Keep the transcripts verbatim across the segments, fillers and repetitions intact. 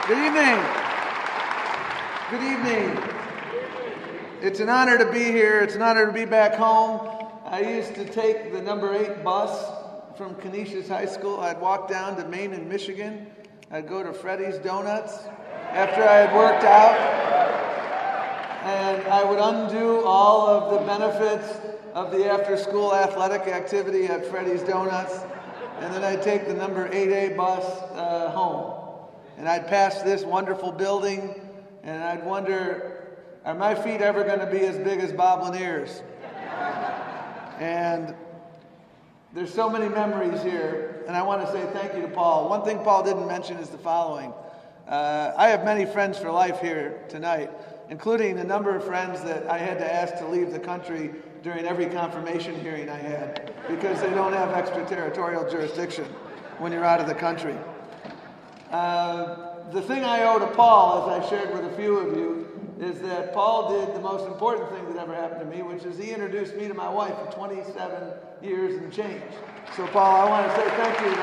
Good evening. Good evening. It's an honor to be here. It's an honor to be back home. I used to take the number eight bus from Canisius High School. I'd walk down to Maine and Michigan. I'd go to Freddy's Donuts after I had worked out. And I would undo all of the benefits of the after-school athletic activity at Freddy's Donuts. And then I'd take the number eight A bus uh, home. And I'd pass this wonderful building, and I'd wonder, are my feet ever going to be as big as Bob Lanier's? And there's so many memories here, and I want to say thank you to Paul. One thing Paul didn't mention is the following. Uh, I have many friends for life here tonight, including a number of friends that I had to ask to leave the country during every confirmation hearing I had, because they don't have extraterritorial jurisdiction when you're out of the country. Uh, the thing I owe to Paul, as I shared with a few of you, is that Paul did the most important thing that ever happened to me, which is he introduced me to my wife for twenty-seven years and change. So, Paul, I want to say thank you to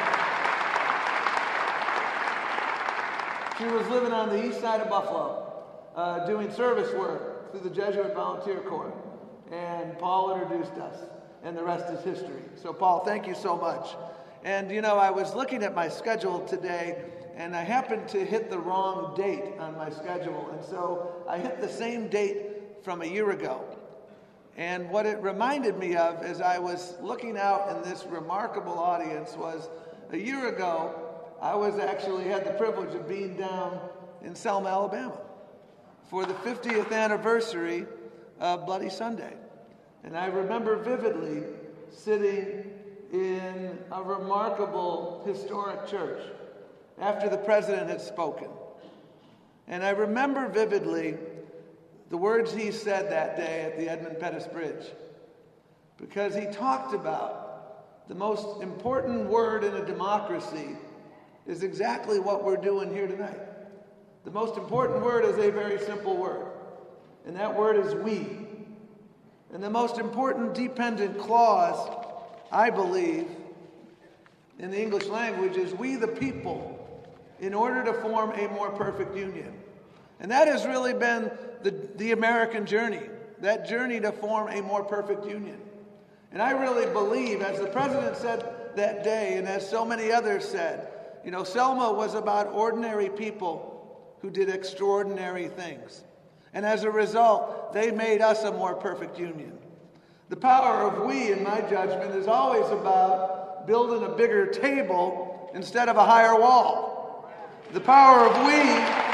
that. She was living on the east side of Buffalo, uh, doing service work through the Jesuit Volunteer Corps. And Paul introduced us, and the rest is history. So, Paul, thank you so much. And, you know, I was looking at my schedule today, and I happened to hit the wrong date on my schedule. And so I hit the same date from a year ago. And what it reminded me of as I was looking out in this remarkable audience was a year ago, I was actually had the privilege of being down in Selma, Alabama for the fiftieth anniversary of Bloody Sunday. And I remember vividly sitting in a remarkable historic church after the president had spoken. And I remember vividly the words he said that day at the Edmund Pettus Bridge, because he talked about the most important word in a democracy is exactly what we're doing here tonight. The most important word is a very simple word, and that word is we. And the most important dependent clause, I believe, in the English language is we the people, in order to form a more perfect union. And that has really been the, the American journey, that journey to form a more perfect union. And I really believe, as the president said that day, and as so many others said, you know, Selma was about ordinary people who did extraordinary things. And as a result, they made us a more perfect union. The power of we, in my judgment, is always about building a bigger table instead of a higher wall. The power of we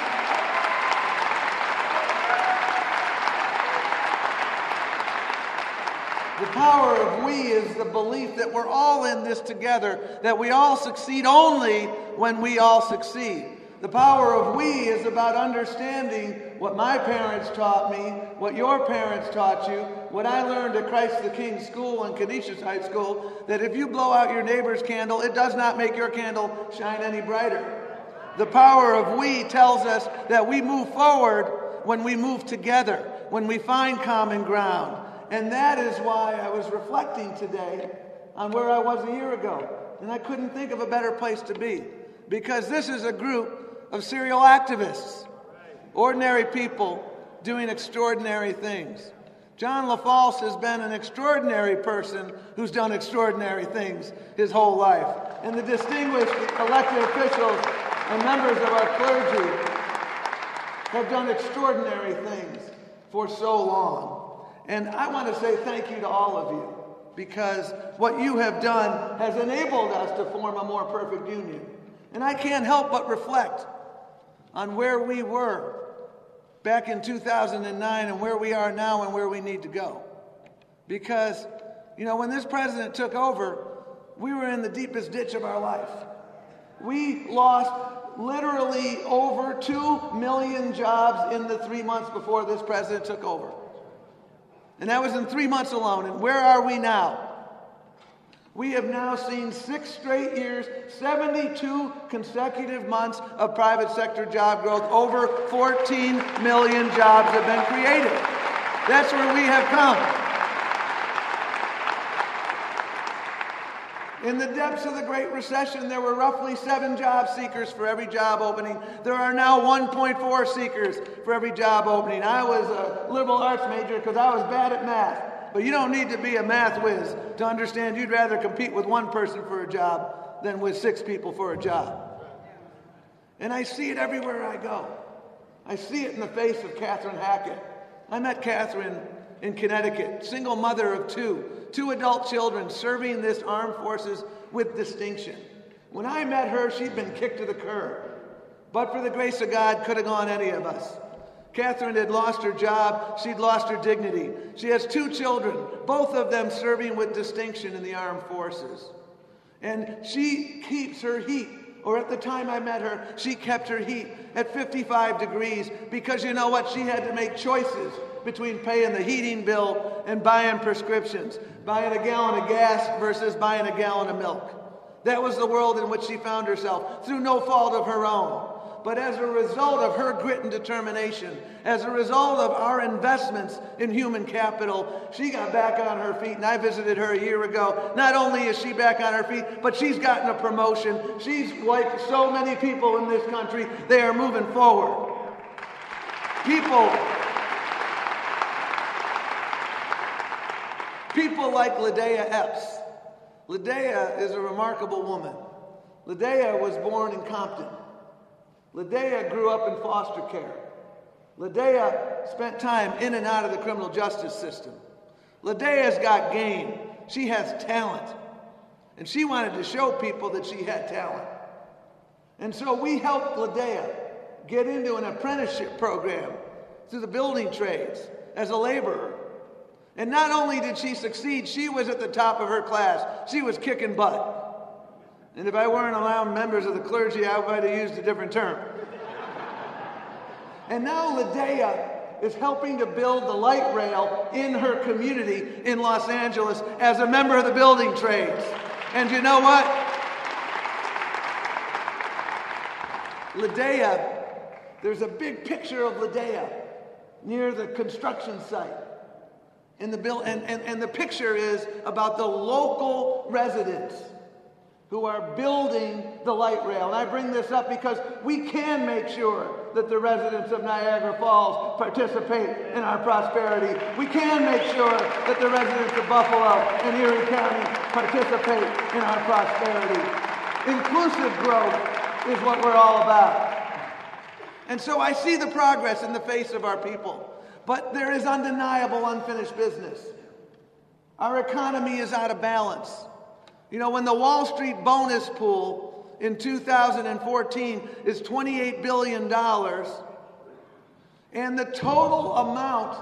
The power of we is the belief that we're all in this together, that we all succeed only when we all succeed. The power of we is about understanding what my parents taught me, what your parents taught you, what I learned at Christ the King School and Canisius High School, that if you blow out your neighbor's candle, it does not make your candle shine any brighter. The power of we tells us that we move forward when we move together, when we find common ground. And that is why I was reflecting today on where I was a year ago. And I couldn't think of a better place to be, because this is a group of serial activists, ordinary people doing extraordinary things. John LaFalce has been an extraordinary person who's done extraordinary things his whole life. And the distinguished elected officials and members of our clergy have done extraordinary things for so long. And I want to say thank you to all of you, because what you have done has enabled us to form a more perfect union. And I can't help but reflect on where we were back in two thousand nine and where we are now and where we need to go. Because, you know, when this president took over, we were in the deepest ditch of our life. We lost literally over two million jobs in the three months before this president took over. And that was in three months alone. And where are we now? We have now seen six straight years, seventy-two consecutive months of private sector job growth. Over fourteen million jobs have been created. That's where we have come. In the depths of the Great Recession, there were roughly seven job seekers for every job opening. There are now one point four seekers for every job opening. I was a liberal arts major because I was bad at math. But you don't need to be a math whiz to understand you'd rather compete with one person for a job than with six people for a job. And I see it everywhere I go. I see it in the face of Catherine Hackett. I met Catherine in Connecticut, single mother of two, two adult children, serving this armed forces with distinction. When I met her, she'd been kicked to the curb. But for the grace of God, could have gone any of us. Catherine had lost her job. She'd lost her dignity. She has two children, both of them serving with distinction in the armed forces. And she keeps her heat, or at the time I met her, she kept her heat at fifty-five degrees because you know what? She had to make choices between paying the heating bill and buying prescriptions, buying a gallon of gas versus buying a gallon of milk. That was the world in which she found herself, through no fault of her own. But as a result of her grit and determination, as a result of our investments in human capital, she got back on her feet, and I visited her a year ago. Not only is she back on her feet, but she's gotten a promotion. She's like so many people in this country, they are moving forward. People... People like Lydia Epps. Lydia is a remarkable woman. Lydia was born in Compton. Lydia grew up in foster care. Lydia spent time in and out of the criminal justice system. Lydia's got game. She has talent. And she wanted to show people that she had talent. And so we helped Lydia get into an apprenticeship program through the building trades as a laborer. And not only did she succeed, she was at the top of her class. She was kicking butt. And if I weren't allowing members of the clergy, I might have used a different term. And now Lydia is helping to build the light rail in her community in Los Angeles as a member of the building trades. And you know what? Lydia, there's a big picture of Lydia near the construction site. In the bill, and, and, and the picture is about the local residents who are building the light rail. And I bring this up because we can make sure that the residents of Niagara Falls participate in our prosperity. We can make sure that the residents of Buffalo and Erie County participate in our prosperity. Inclusive growth is what we're all about. And so I see the progress in the face of our people. But there is undeniable unfinished business. Our economy is out of balance. You know, when the Wall Street bonus pool in two thousand fourteen is twenty-eight billion dollars, and the total amount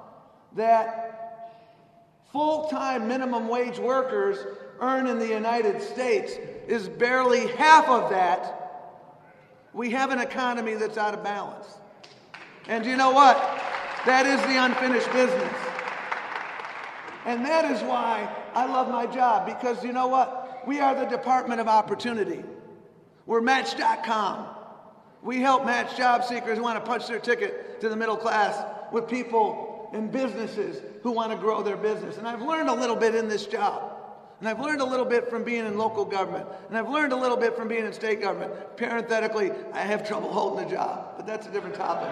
that full-time minimum wage workers earn in the United States is barely half of that, we have an economy that's out of balance. And you know what? That is the unfinished business. And that is why I love my job, because you know what? We are the Department of Opportunity. We're Match dot com. We help match job seekers who want to punch their ticket to the middle class with people and businesses who want to grow their business. And I've learned a little bit in this job. And I've learned a little bit from being in local government. And I've learned a little bit from being in state government. Parenthetically, I have trouble holding a job, but that's a different topic.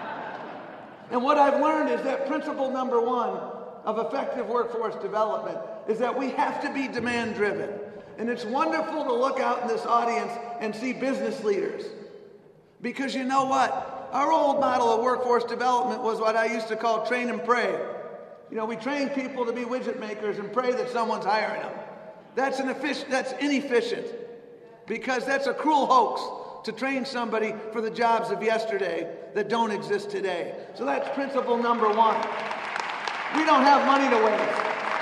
And what I've learned is that principle number one of effective workforce development is that we have to be demand-driven. And it's wonderful to look out in this audience and see business leaders. Because you know what? Our old model of workforce development was what I used to call train and pray. You know, we train people to be widget makers and pray that someone's hiring them. That's, an effic- that's inefficient, because that's a cruel hoax to train somebody for the jobs of yesterday that don't exist today. So that's principle number one. We don't have money to waste.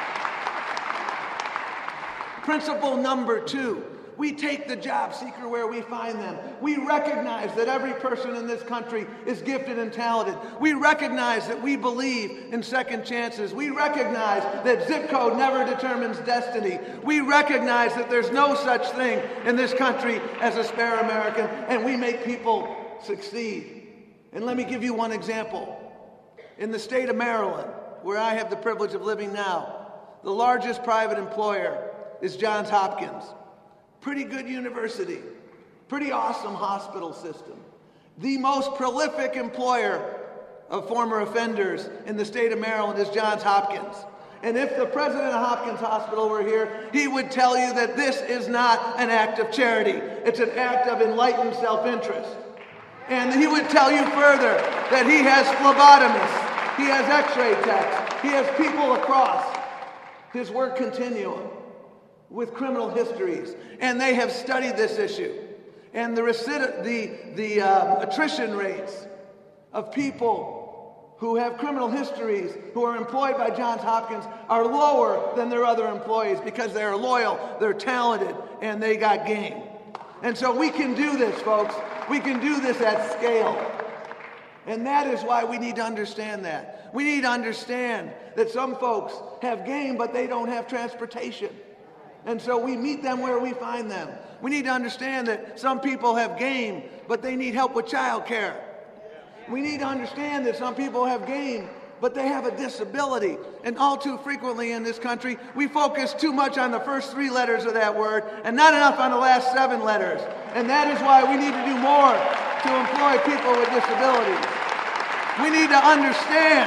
Principle number two, we take the job seeker where we find them. We recognize that every person in this country is gifted and talented. We recognize that we believe in second chances. We recognize that zip code never determines destiny. We recognize that there's no such thing in this country as a spare American, and we make people succeed. And let me give you one example. In the state of Maryland, where I have the privilege of living now, the largest private employer is Johns Hopkins. Pretty good university, pretty awesome hospital system. The most prolific employer of former offenders in the state of Maryland is Johns Hopkins. And if the president of Hopkins Hospital were here, he would tell you that this is not an act of charity. It's an act of enlightened self-interest. And he would tell you further that he has phlebotomists, he has x-ray techs, he has people across his work continuum with criminal histories. And they have studied this issue. And the, recid- the, the uh, attrition rates of people who have criminal histories, who are employed by Johns Hopkins, are lower than their other employees because they're loyal, they're talented, and they got game. And so we can do this, folks. We can do this at scale. And that is why we need to understand that. We need to understand that some folks have game, but they don't have transportation. And so we meet them where we find them. We need to understand that some people have game, but they need help with child care. We need to understand that some people have game, but they have a disability. And all too frequently in this country, we focus too much on the first three letters of that word and not enough on the last seven letters. And that is why we need to do more to employ people with disabilities. We need to understand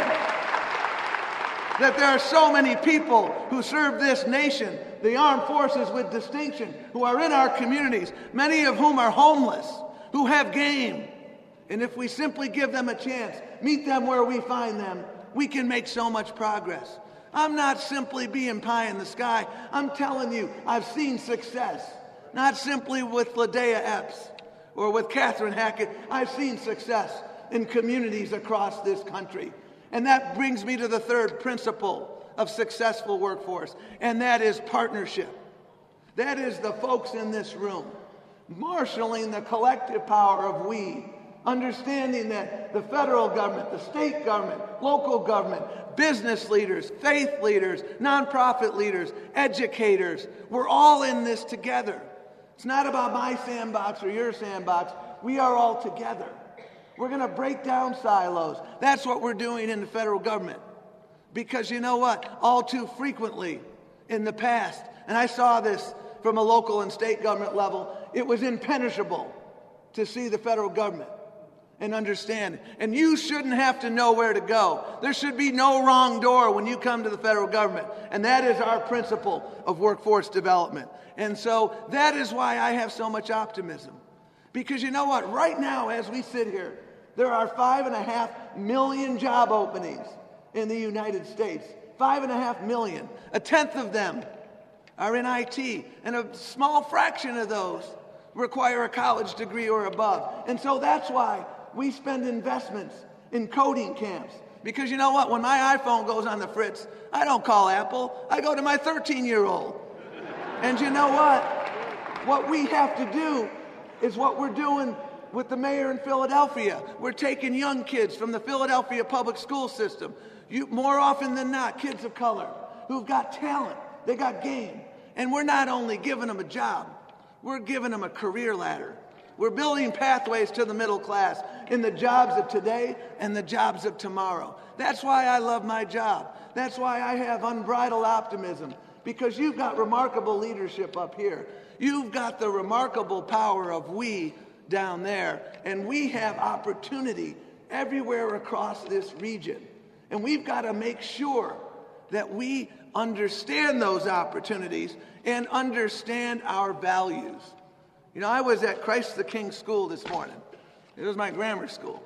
that there are so many people who serve this nation, the armed forces with distinction, who are in our communities, many of whom are homeless, who have game. And if we simply give them a chance, meet them where we find them, we can make so much progress. I'm not simply being pie in the sky. I'm telling you, I've seen success. Not simply with Ladea Epps or with Catherine Hackett. I've seen success in communities across this country. And that brings me to the third principle of successful workforce, and that is partnership. That is the folks in this room marshaling the collective power of we, understanding that the federal government, the state government, local government, business leaders, faith leaders, nonprofit leaders, educators, we're all in this together. It's not about my sandbox or your sandbox. We are all together. We're going to break down silos. That's what we're doing in the federal government. Because you know what? All too frequently in the past, and I saw this from a local and state government level, it was impenetrable to see the federal government and understand it. And you shouldn't have to know where to go. There should be no wrong door when you come to the federal government. And that is our principle of workforce development. And so that is why I have so much optimism. Because you know what? Right now, as we sit here, there are five and a half million job openings in the United States. Five and a half million. A tenth of them are in I T. And a small fraction of those require a college degree or above. And so that's why we spend investments in coding camps. Because you know what? When my iPhone goes on the fritz, I don't call Apple. I go to my thirteen-year-old. And you know what? What we have to do is what we're doing with the mayor in Philadelphia. We're taking young kids from the Philadelphia public school system. You, more often than not, kids of color who've got talent. They got game. And we're not only giving them a job, we're giving them a career ladder. We're building pathways to the middle class in the jobs of today and the jobs of tomorrow. That's why I love my job. That's why I have unbridled optimism, because you've got remarkable leadership up here. You've got the remarkable power of we down there, and we have opportunity everywhere across this region. And we've got to make sure that we understand those opportunities and understand our values. You know, I was at Christ the King School this morning. It was my grammar school.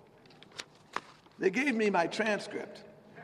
They gave me my transcript.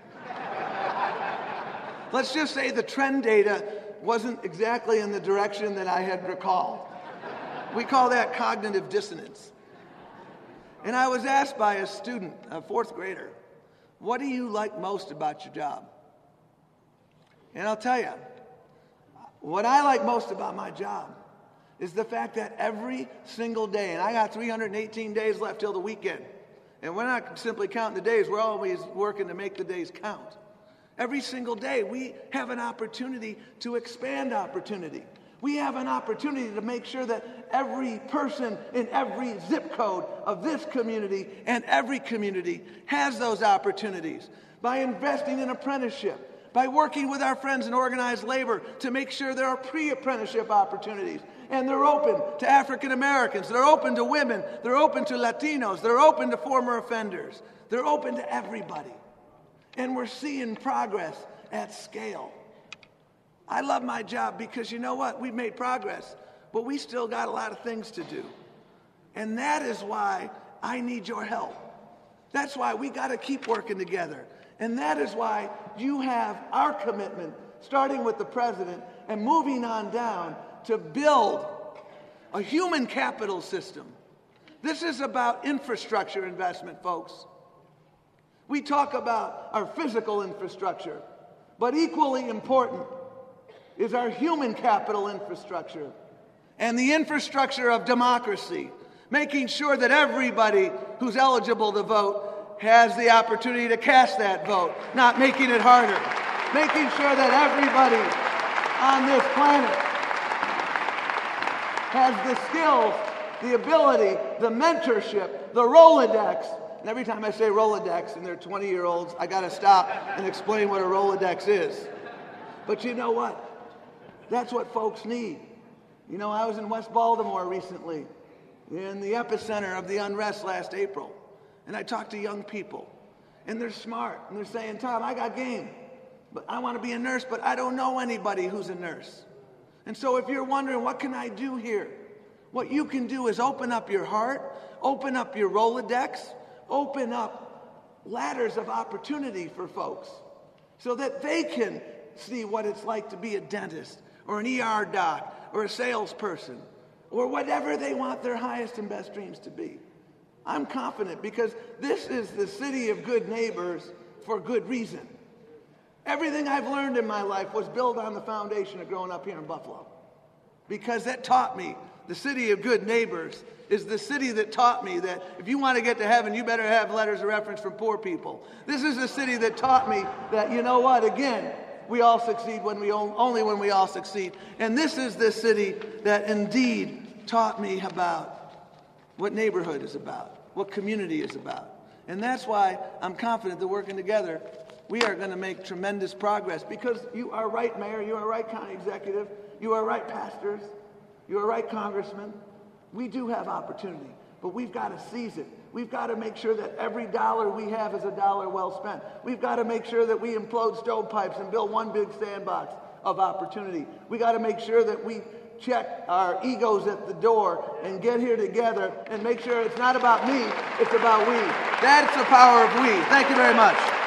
Let's just say the trend data wasn't exactly in the direction that I had recalled. We call that cognitive dissonance. And I was asked by a student, a fourth grader, what do you like most about your job? And I'll tell you, what I like most about my job is the fact that every single day, and I got three hundred eighteen days left till the weekend, and we're not simply counting the days, we're always working to make the days count. Every single day, we have an opportunity to expand opportunity. We have an opportunity to make sure that every person in every zip code of this community and every community has those opportunities by investing in apprenticeship, by working with our friends in organized labor to make sure there are pre-apprenticeship opportunities. And they're open to African Americans. They're open to women. They're open to Latinos. They're open to former offenders. They're open to everybody. And we're seeing progress at scale. I love my job because you know what? We've made progress, but we still got a lot of things to do. And that is why I need your help. That's why we got to keep working together. And that is why you have our commitment, starting with the president and moving on down, to build a human capital system. This is about infrastructure investment, folks. We talk about our physical infrastructure, but equally important is our human capital infrastructure and the infrastructure of democracy, making sure that everybody who's eligible to vote has the opportunity to cast that vote, not making it harder, making sure that everybody on this planet has the skills, the ability, the mentorship, the Rolodex. And every time I say Rolodex and they're twenty-year-olds, I got to stop and explain what a Rolodex is. But you know what? That's what folks need. You know, I was in West Baltimore recently, in the epicenter of the unrest last April. And I talked to young people. And they're smart. And they're saying, Tom, I got game. But I want to be a nurse, but I don't know anybody who's a nurse. And so if you're wondering, what can I do here? What you can do is open up your heart, open up your Rolodex, open up ladders of opportunity for folks so that they can see what it's like to be a dentist or an E R doc or a salesperson or whatever they want their highest and best dreams to be. I'm confident because this is the city of good neighbors for good reason. Everything I've learned in my life was built on the foundation of growing up here in Buffalo, because that taught me the city of good neighbors is the city that taught me that if you want to get to heaven, you better have letters of reference from poor people. This is the city that taught me that, you know what, again, we all succeed when we only when we all succeed. And this is the city that indeed taught me about what neighborhood is about, what community is about. And that's why I'm confident that working together, we are going to make tremendous progress, because you are right, Mayor, you are right, County Executive, you are right, pastors, you are right, Congressman. We do have opportunity, but we've got to seize it. We've got to make sure that every dollar we have is a dollar well spent. We've got to make sure that we implode stovepipes and build one big sandbox of opportunity. We got to make sure that we check our egos at the door and get here together and make sure it's not about me, it's about we. That's the power of we. Thank you very much.